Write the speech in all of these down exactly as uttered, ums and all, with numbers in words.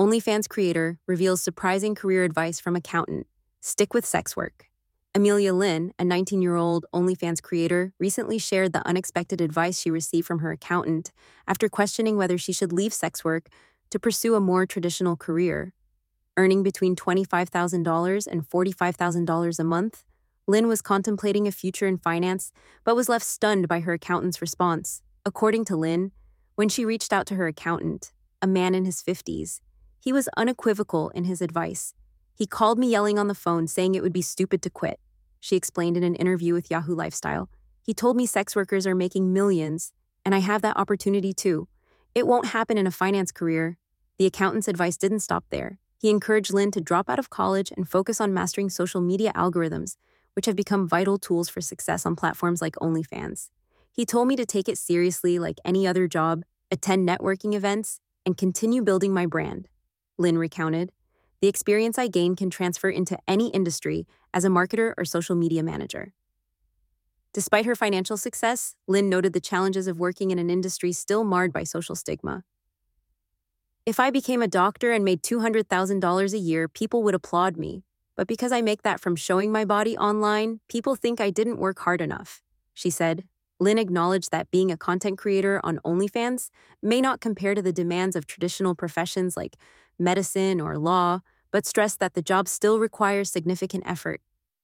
OnlyFans creator reveals surprising career advice from accountant. Stick with sex work. Amelia Lynn, a nineteen-year-old OnlyFans creator, recently shared the unexpected advice she received from her accountant after questioning whether she should leave sex work to pursue a more traditional career. Earning between twenty-five thousand dollars and forty-five thousand dollars a month, Lynn was contemplating a future in finance, but was left stunned by her accountant's response. According to Lynn, when she reached out to her accountant, a man in his fifties, he was unequivocal in his advice. He called me yelling on the phone, saying it would be stupid to quit, she explained in an interview with Yahoo Lifestyle. He told me sex workers are making millions, and I have that opportunity too. It won't happen in a finance career. The accountant's advice didn't stop there. He encouraged Lynn to drop out of college and focus on mastering social media algorithms, which have become vital tools for success on platforms like OnlyFans. He told me to take it seriously like any other job, attend networking events, and continue building my brand, Lynn recounted. The experience I gained can transfer into any industry as a marketer or social media manager. Despite her financial success, Lynn noted the challenges of working in an industry still marred by social stigma. If I became a doctor and made two hundred thousand dollars a year, people would applaud me. But because I make that from showing my body online, people think I didn't work hard enough, she said. Lynn acknowledged that being a content creator on OnlyFans may not compare to the demands of traditional professions like medicine or law, but stressed that the job still requires significant effort.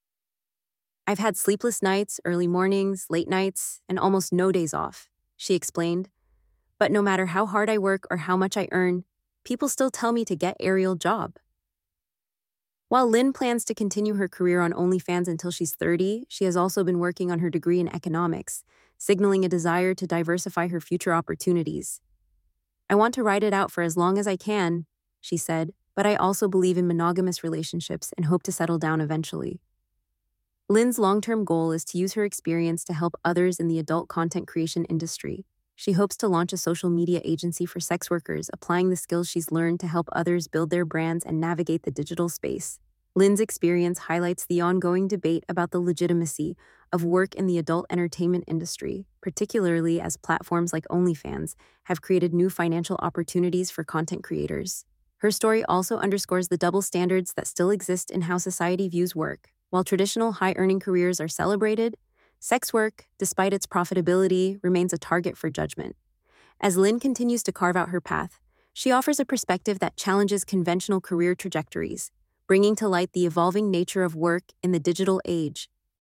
I've had sleepless nights, early mornings, late nights, and almost no days off, she explained. But no matter how hard I work or how much I earn, people still tell me to get a real job. While Lynn plans to continue her career on OnlyFans until she's thirty, she has also been working on her degree in economics, signaling a desire to diversify her future opportunities. I want to ride it out for as long as I can, she said, but I also believe in monogamous relationships and hope to settle down eventually. Lynn's long-term goal is to use her experience to help others in the adult content creation industry. She hopes to launch a social media agency for sex workers, applying the skills she's learned to help others build their brands and navigate the digital space. Lynn's experience highlights the ongoing debate about the legitimacy of work in the adult entertainment industry, particularly as platforms like OnlyFans have created new financial opportunities for content creators. Her story also underscores the double standards that still exist in how society views work. While traditional high-earning careers are celebrated, sex work, despite its profitability, remains a target for judgment. As Lynn continues to carve out her path, she offers a perspective that challenges conventional career trajectories, bringing to light the evolving nature of work in the digital age.